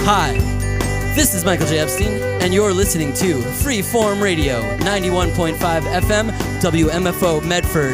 Hi, this is Michael J. Epstein, and you're listening to Freeform Radio, 91.5 FM, WMFO Medford.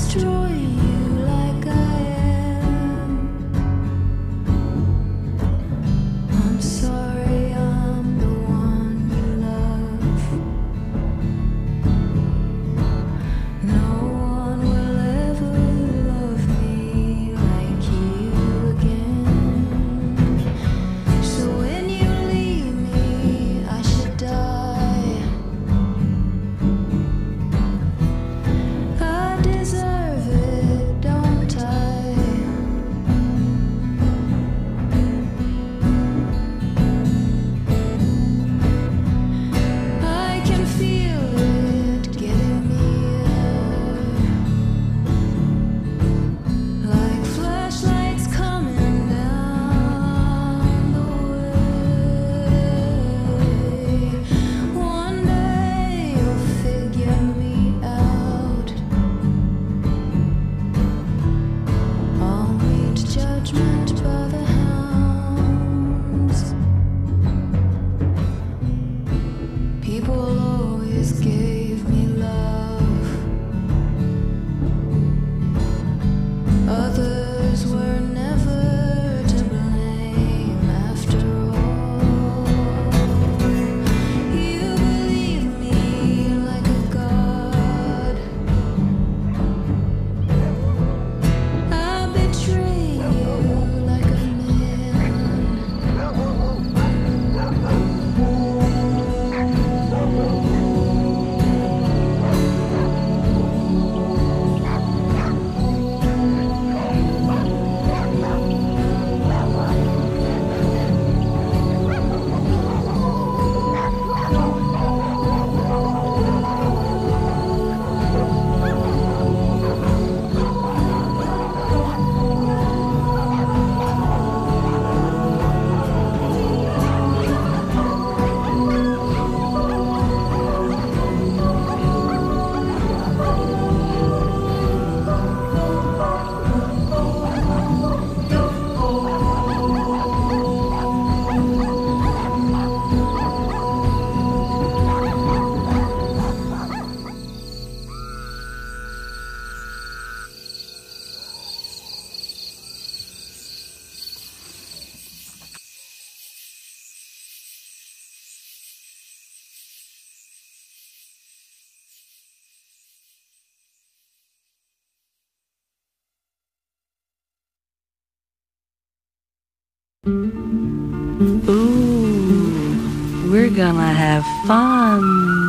Ooh, we're gonna have fun.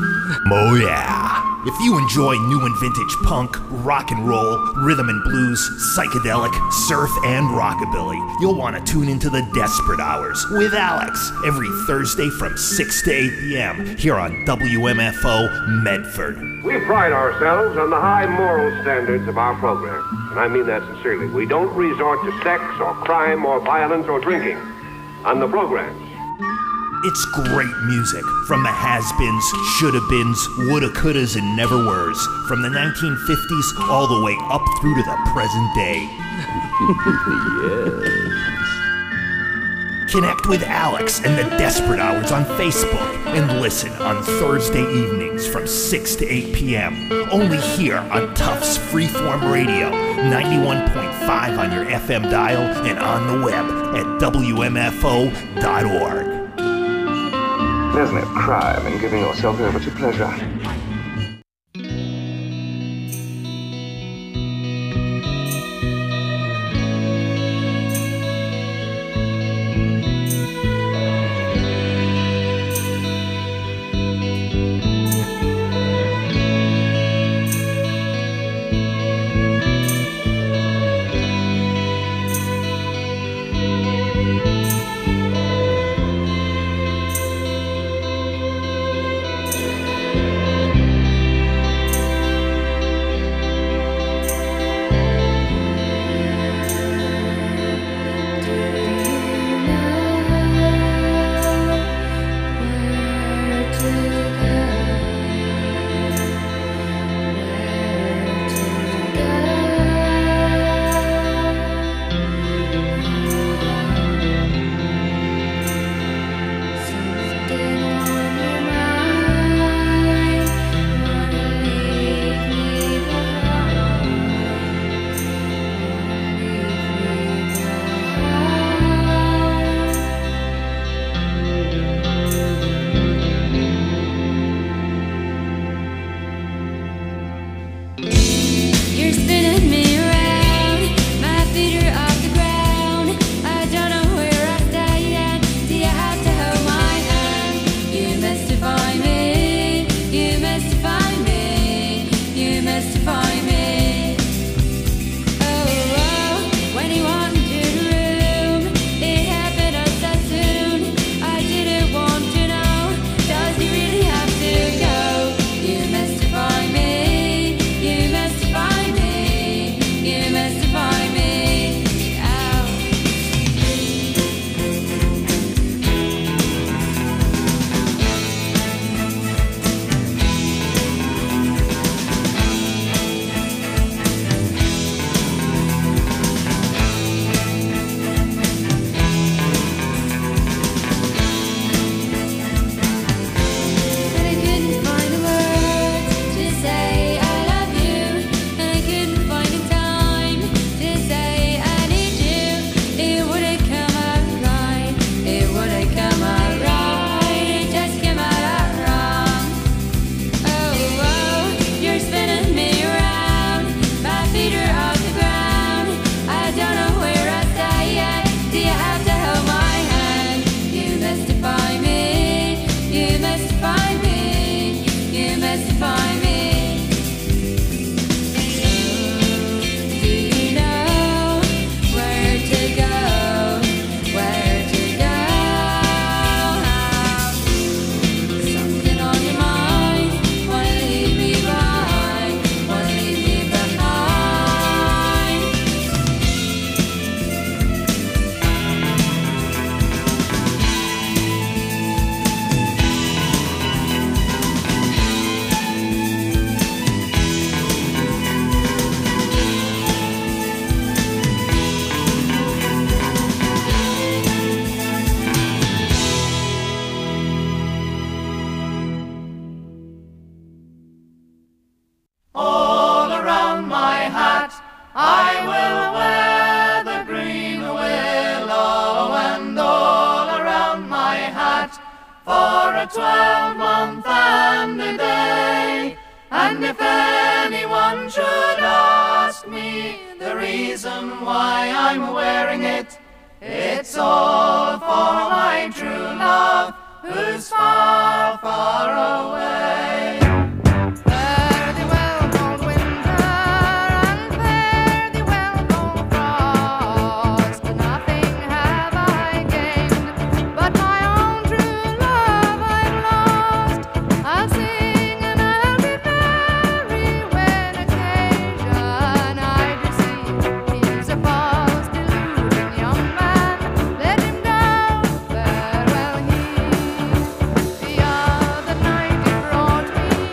Oh yeah. If you enjoy new and vintage punk, rock and roll, rhythm and blues, psychedelic, surf, and rockabilly, you'll want to tune into the Desperate Hours with Alex every Thursday from 6 to 8 p.m. here on WMFO Medford. We pride ourselves on the high moral standards of our program, and I mean that sincerely. We don't resort to sex or crime or violence or drinking on the programs. It's great music from the has-beens, shoulda-beens, woulda-couldas, and never-weres, from the 1950s all the way up through to the present day. Yes. Connect with Alex and the Desperate Hours on Facebook and listen on Thursday evenings from 6 to 8 p.m. Only here on Tufts Freeform Radio, 91.5 on your FM dial and on the web at WMFO.org. There's no crime in giving yourself over to pleasure. a 12-month and a day. And if anyone should ask me the reason why I'm wearing it, it's all for my true love, who's far, far away. Fare thee well, cold winter, and fare thee well, cold frost. Nothing have I gained, but my own true love I've lost. I'll sing and I'll be merry when occasion I do see. He's a false, deluding young man, let him go, farewell he. The other night he brought me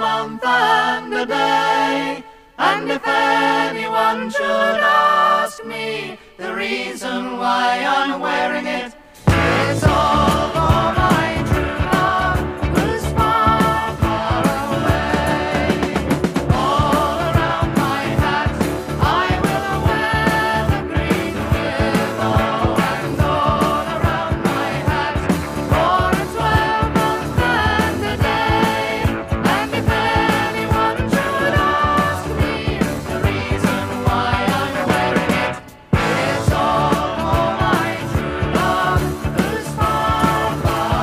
12-month and a day. And if anyone should ask me the reason why I'm wearing it, it's all for my true love, who's far, far away. All around my hat I will wear the green willow, and all around my hat for a 12-month and a day. And if anyone should ask me the reason why I'm wearing it, it's all for my true love, who's far, far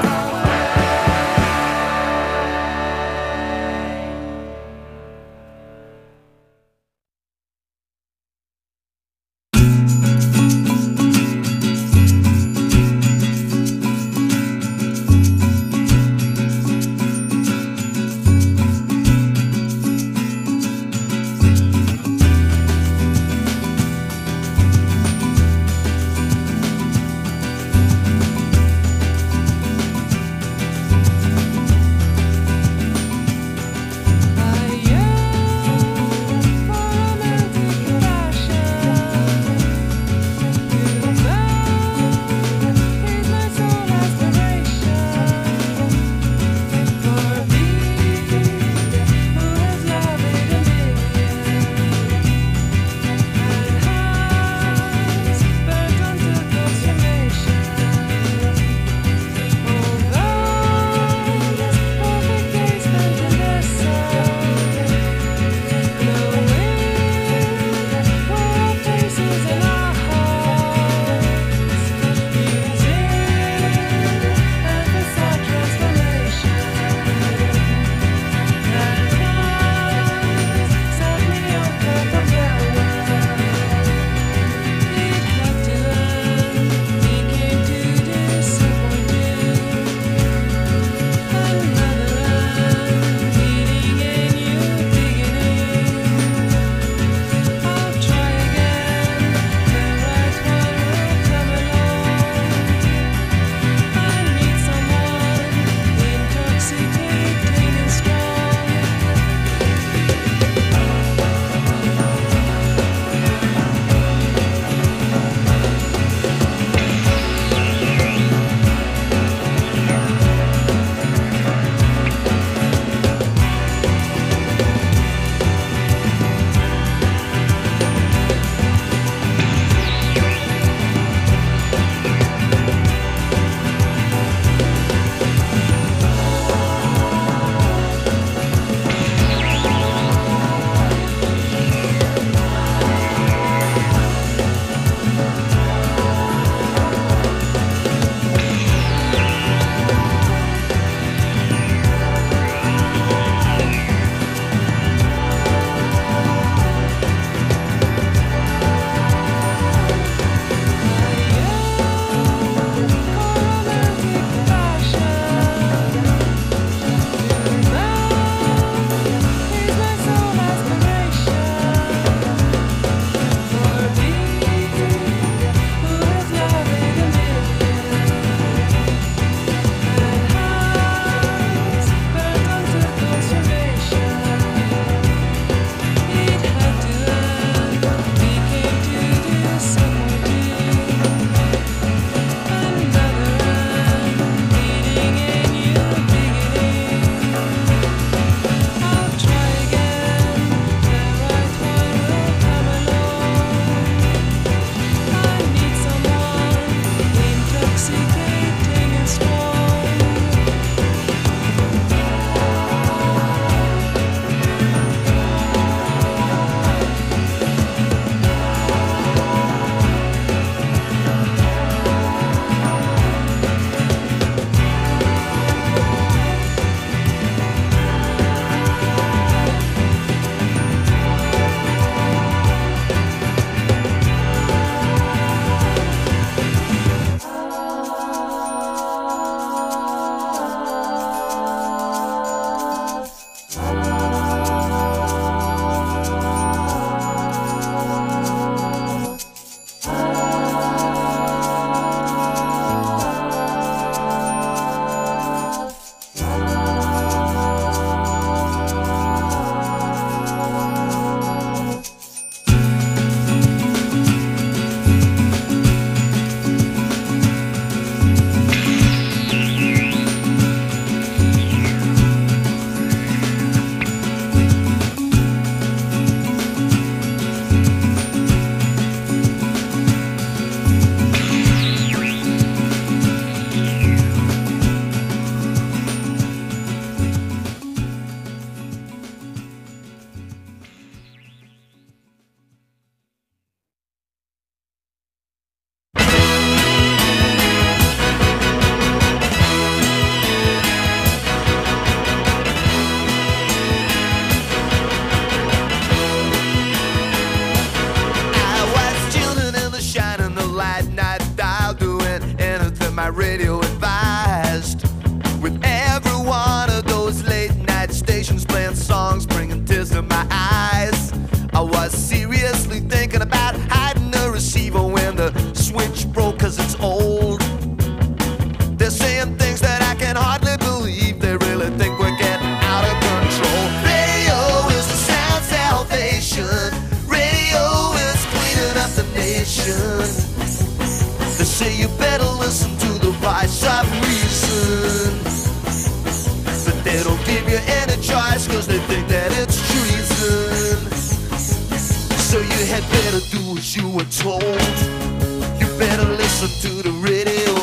that radio advised. With every one of those late night stations playing songs, bringing tears to my eyes, I was seriously thinking about hiding the receiver when the switch broke, cause it's old. They're saying things that I can hardly believe. They really think we're getting out of control. Radio is the sound salvation. Radio is cleaning up the nation. They say you better listen to the voice of reason, but they don't give you any choice, cause they think that it's treason. So you had better do as you were told. You better listen to the radio.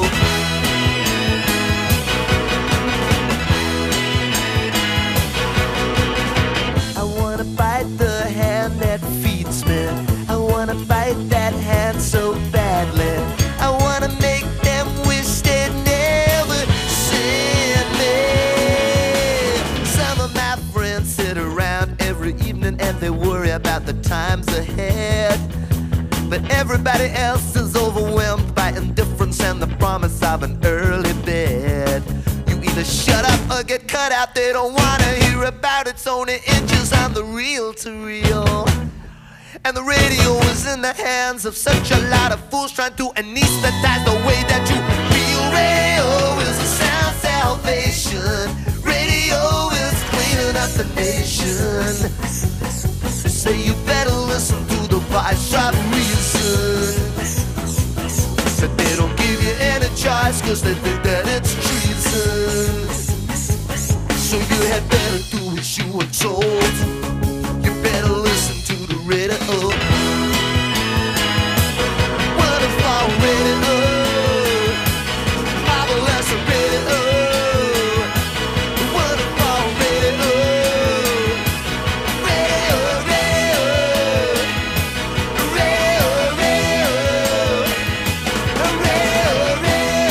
I wanna bite the hand that feeds me. I wanna bite that hand so badly. I wanna make them wish they'd never seen me. Some of my friends sit around every evening and they worry about the times ahead, but everybody else is overwhelmed by indifference and the promise of an early bed. You either shut up or get cut out. They don't wanna hear about it's only inches on the reel-to-reel. And the radio is in the hands of such a lot of fools trying to anesthetize the way that you feel. Radio is a sound salvation. Radio is cleaning up the nation. They say you better listen to the voice of reason, but they don't give you any choice, cause they think that it's treason. So you had better do as you were told. You better listen to the radio. Waterfall radio, Marvelous radio, Waterfall radio, radio, radio, radio, radio, radio,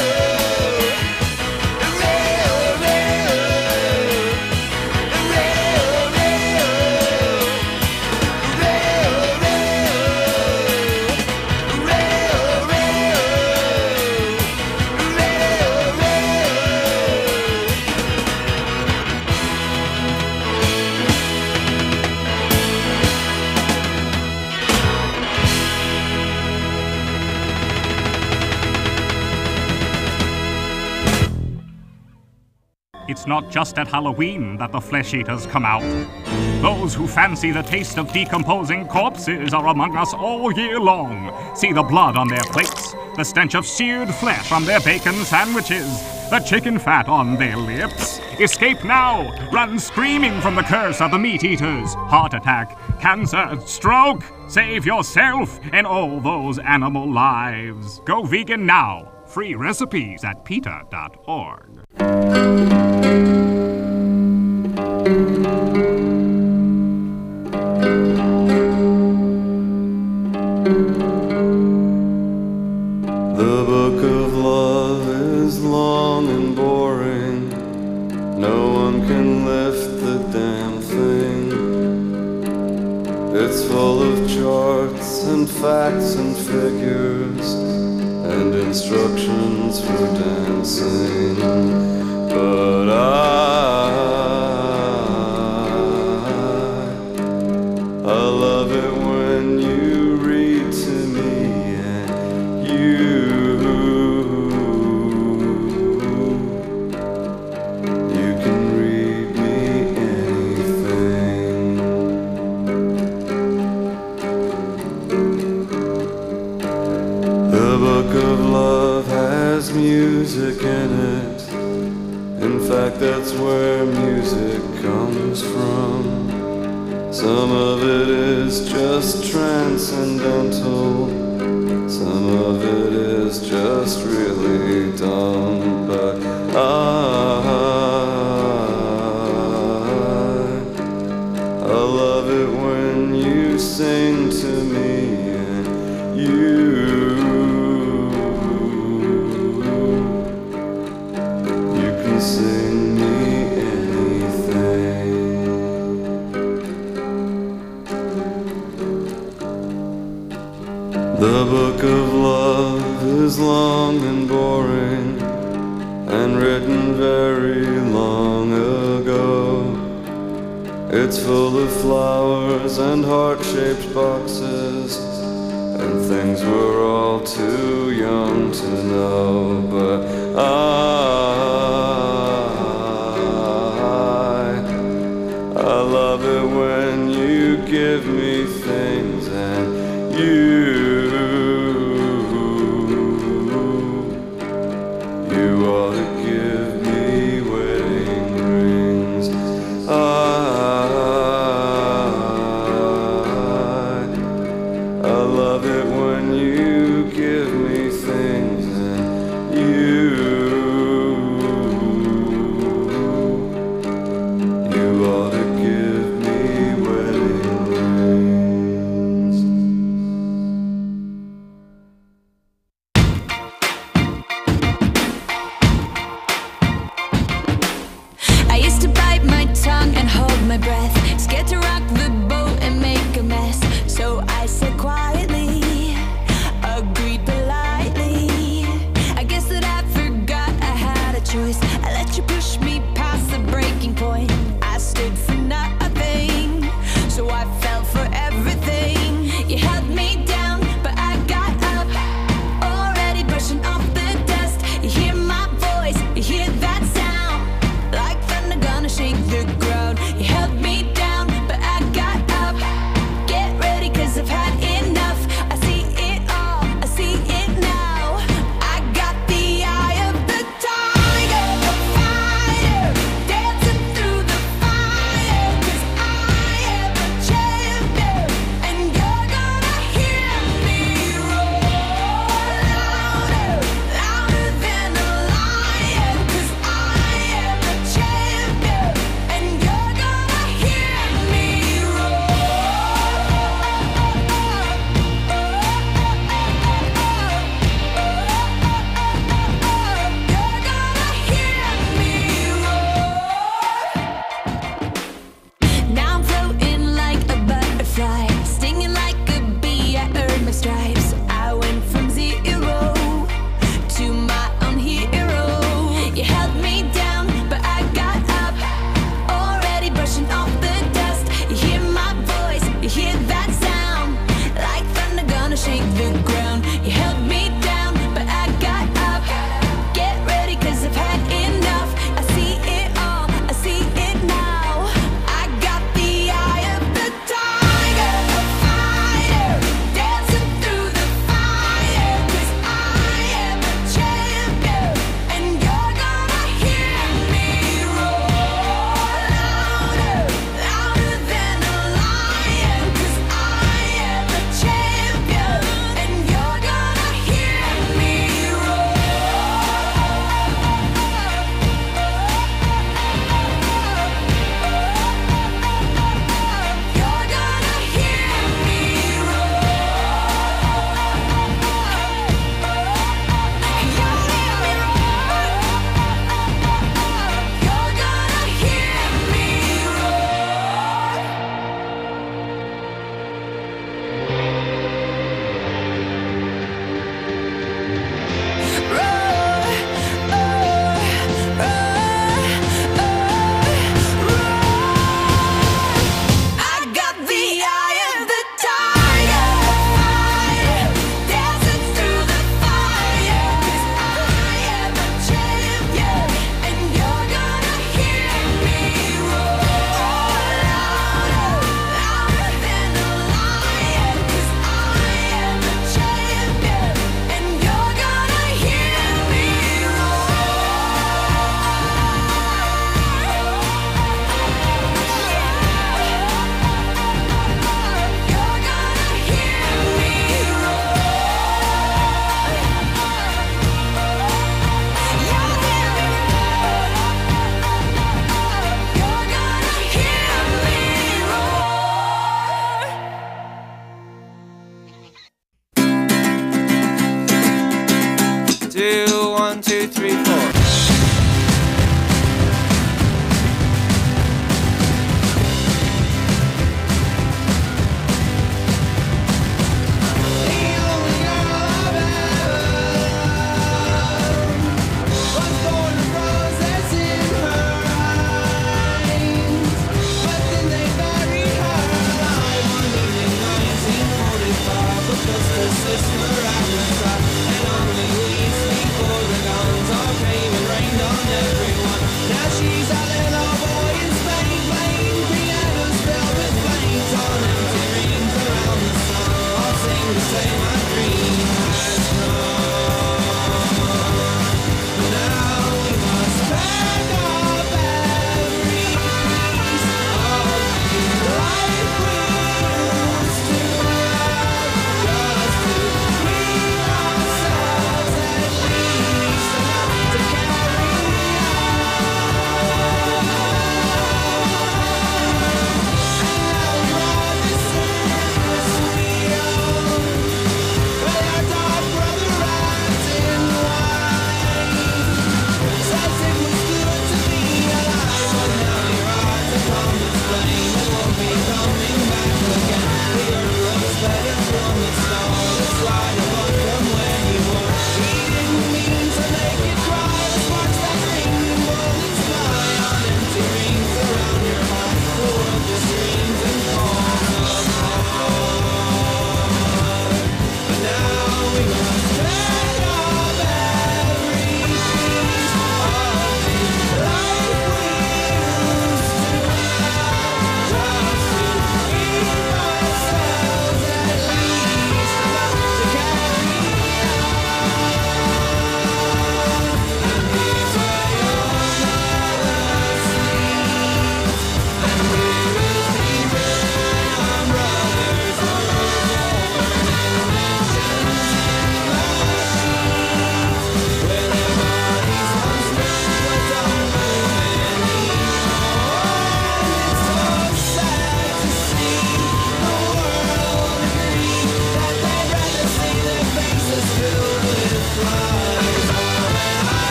It's not just at Halloween that the flesh eaters come out. Those who fancy the taste of decomposing corpses are among us all year long. See the blood on their plates, the stench of seared flesh on their bacon sandwiches, the chicken fat on their lips. Escape now! Run screaming from the curse of the meat eaters. Heart attack, cancer, stroke. Save yourself and all those animal lives. Go vegan now. Free recipes at PETA.org. The book of love is long and boring. No one can lift the damn thing. It's full of charts and facts and figures and instructions for dancing. But I love it when you read to me and you can read me anything. The book of love has music in it. In fact, that's where music comes from. Some of it is just transcendental. Some of it is just really dumb. But I love it when you sing to me and you can sing me anything. The book of love is long and boring. and written very long ago. It's full of flowers and heart-shaped boxes and things we're all too young to know. But I love it when you give me things, and you ought to give me wedding rings. I love it when you give me things, and you ought to give me wedding rings.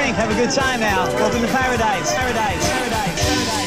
drink, have a good time now. Welcome to paradise, paradise, paradise, paradise.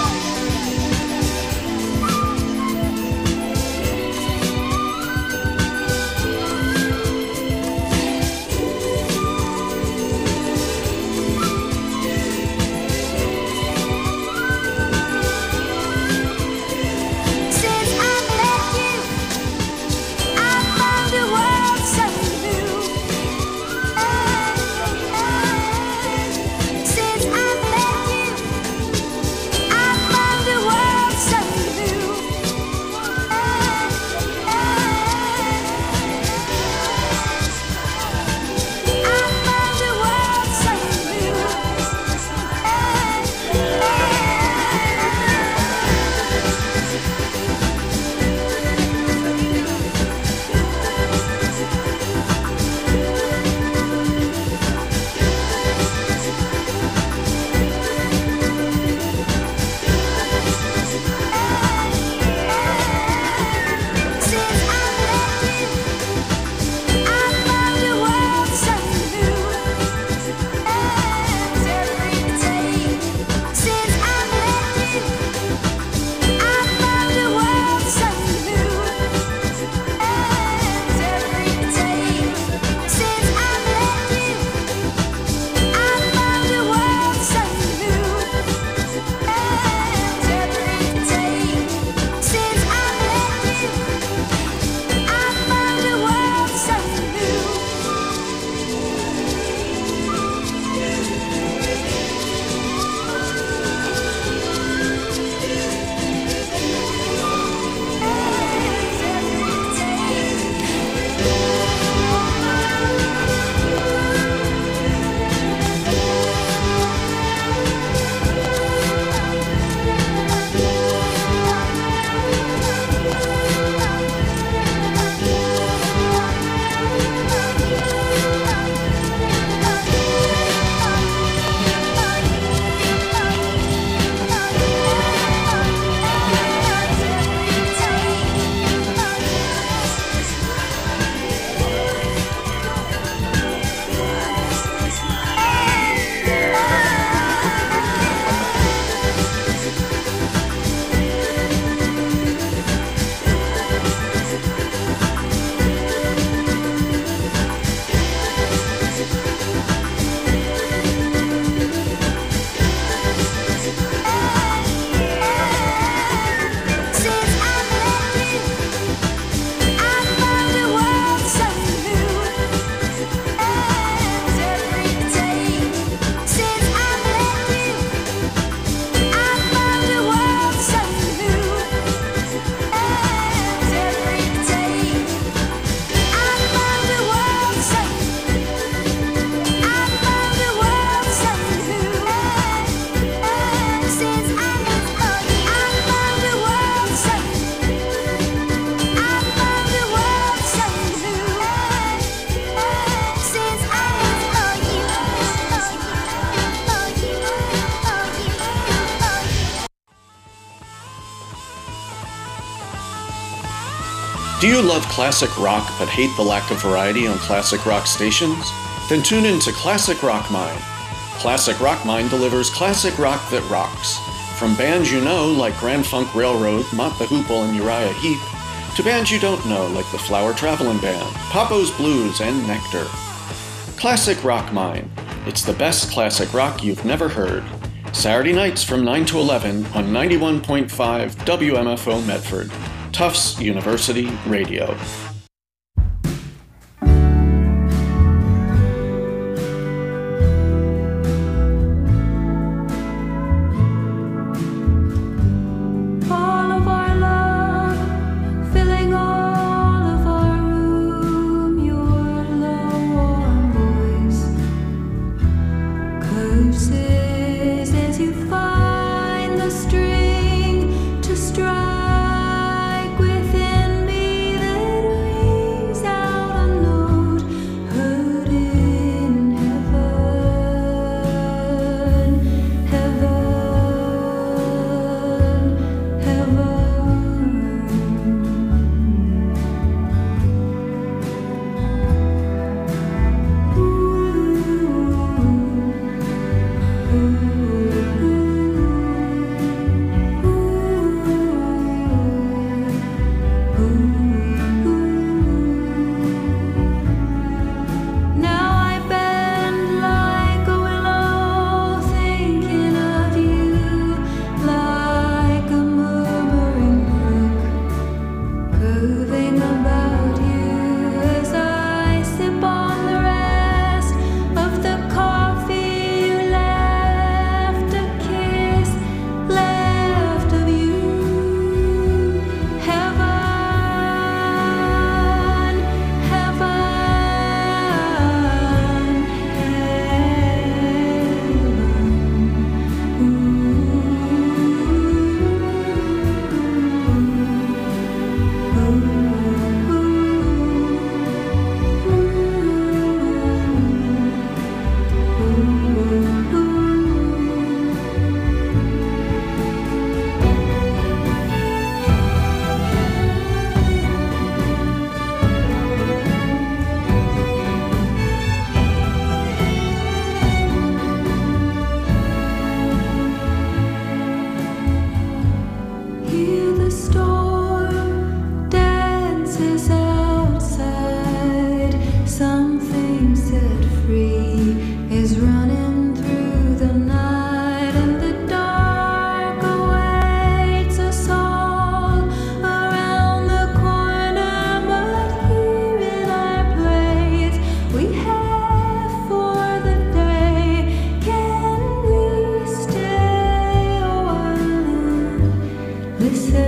Do you love classic rock but hate the lack of variety on classic rock stations? Then tune in to Classic Rock Mine. Classic Rock Mine delivers classic rock that rocks. From bands you know like Grand Funk Railroad, Mott the Hoople, and Uriah Heep, to bands you don't know like the Flower Travelin' Band, Papo's Blues, and Nectar. Classic Rock Mine. It's the best classic rock you've never heard. Saturday nights from 9 to 11 on 91.5 WMFO Medford. Tufts University Radio. Strike within me that Something set free is running through the night, and the dark awaits us all around the corner. But here in our place we have for the day. Can we stay a while and listen?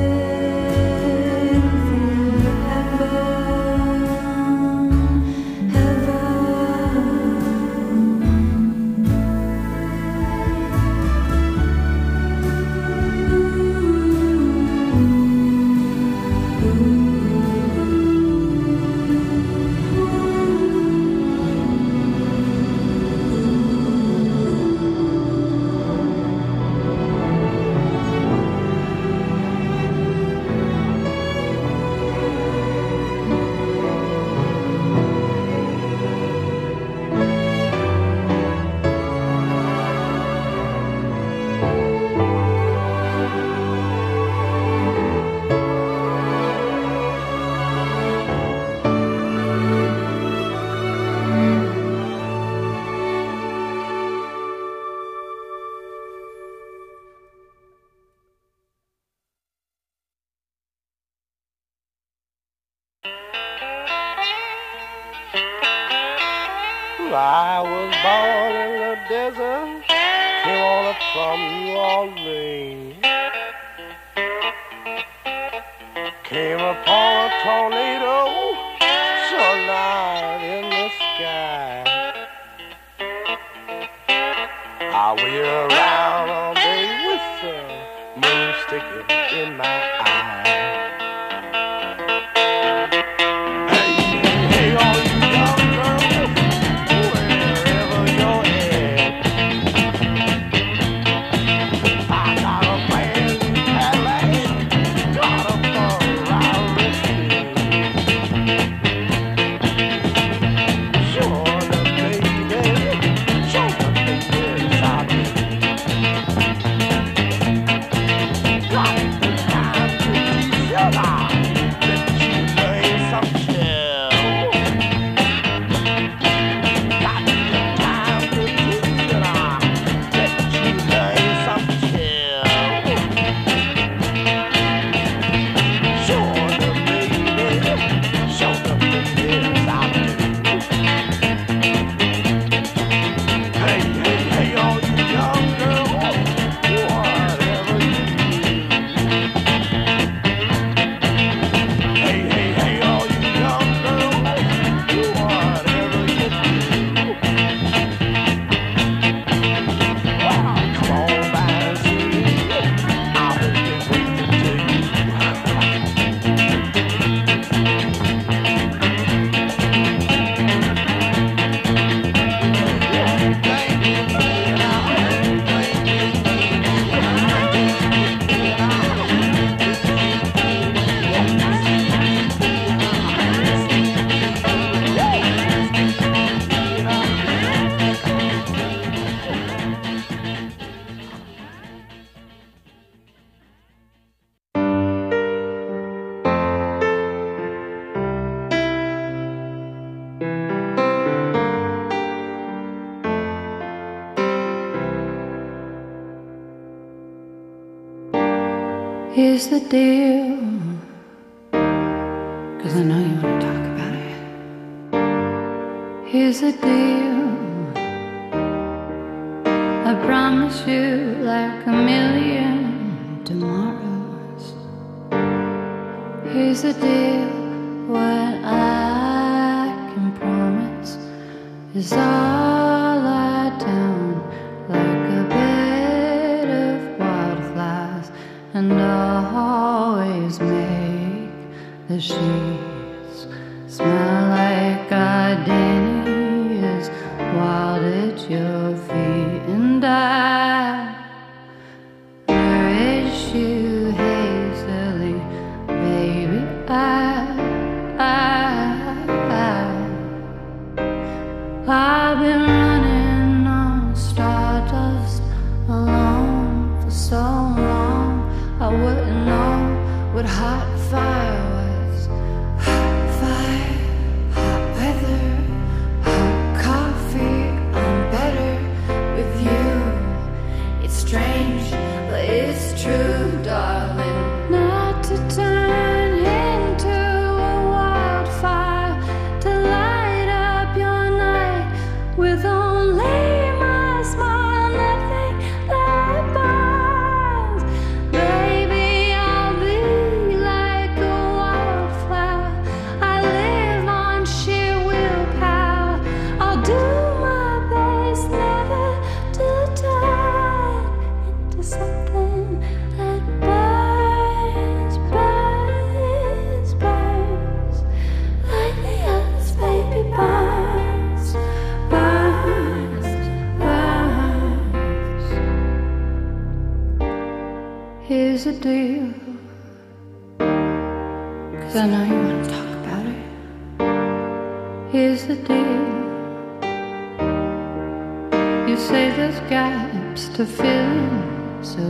I was born in the desert, came on up from New Orleans. Came upon a tornado, so light in the sky. I wait around all day with the moon sticking in my eye. Hey, all you young girls, wherever you're at, I got a brand new Cadillac, got a Ferrari. Sure the baby, sure the baby, I do. Got the time to teach you now, let you learn some chill. Got the time to teach you now, let you learn some chill. Sure the baby, sure the baby, I do. Hey, hey, hey, all you young girls, whatever you do. Hey, hey, hey, all you young girls, whatever you do. Well, come on by and see me. I'll be waiting to you. Here's the deal, 'cause I know you want to talk about it. Here's the deal, I promise you like a million tomorrows. Here's the deal, what I can promise is all lie down like a bed of wildflowers, and always make the sheets smell like gardenias wild at your feet. And I nourish you hazily, baby. I've been running on stardust alone for so long. I wouldn't know what hot fire was. Hot fire, hot weather. Here's the deal, 'cause I know you want to talk about it. Here's the deal. You say there's gaps to fill in, so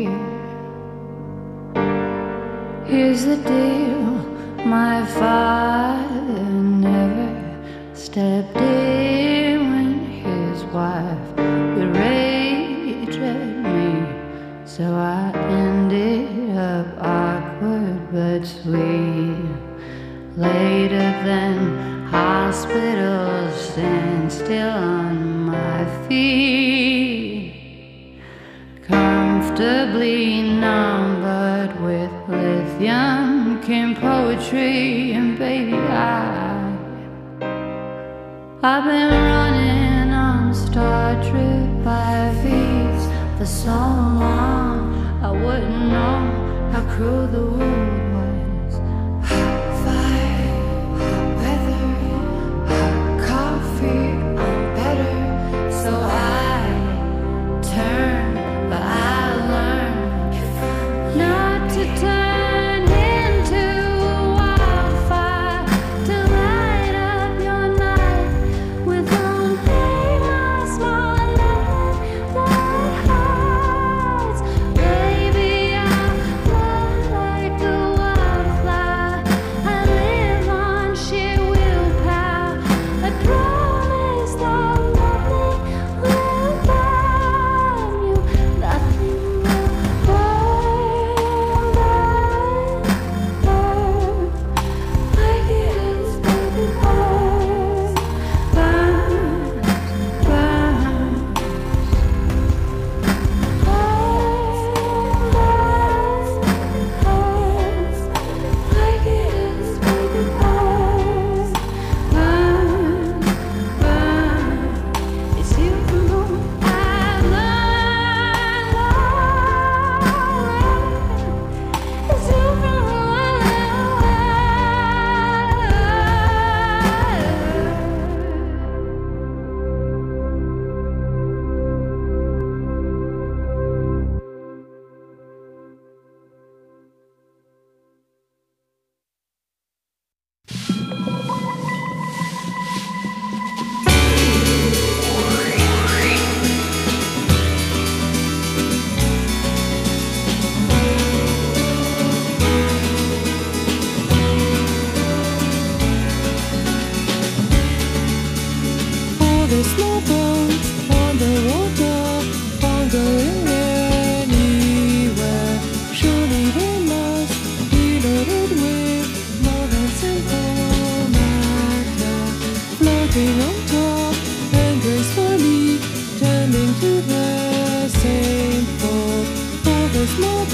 here's the deal. My father never stepped in when his wife would rage at me, so I ended up awkward but sweet. Later than hospitals, stand still on my feet, comfortably numbered with lithium came poetry, and baby I've been running on Star Trek by feet for so long I wouldn't know how cruel the world was. Hot fire, hot weather, hot coffee, I'm better, so I turn, but I learn not to turn into a wildfire to light up your night with only my small hearts. Baby, I'm like a wildfire. I live on sheer willpower. I promise that nothing will burn you. Nothing will burn like it is, baby, burn, like it is, baby, it's you from whom I've learned. It's you from whom All the small boats on the water, wandering anywhere. Surely they must be loaded with more than simple matter, floating on top and gracefully tending to the same port. All the small